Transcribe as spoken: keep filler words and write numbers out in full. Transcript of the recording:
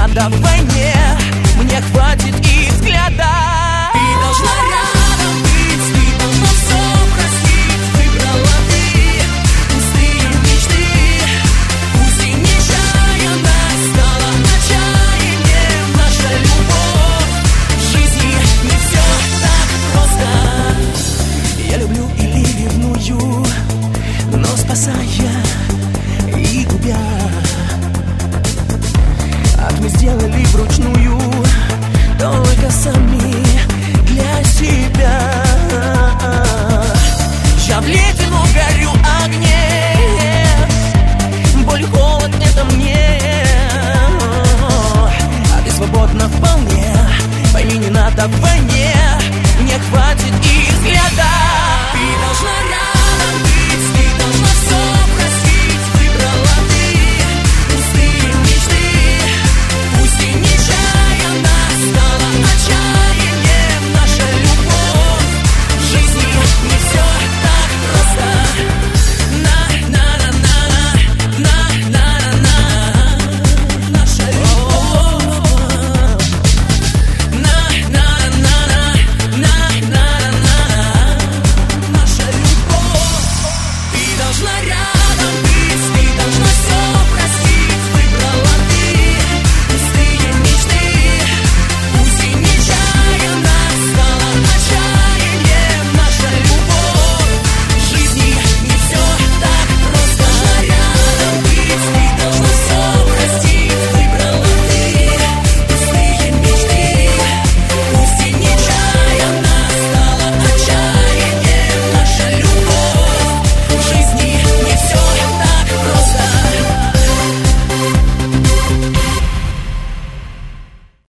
команда в войне, мне хватит и взгляда. Ты должна рядом быть, ты должна все простить. Выбрала ты пустые мечты. Пусть и нечаянно стала отчаянием наша любовь. В жизни не все так просто. Я люблю или ревную, но спасая и губя. Ад мы сделали вручную.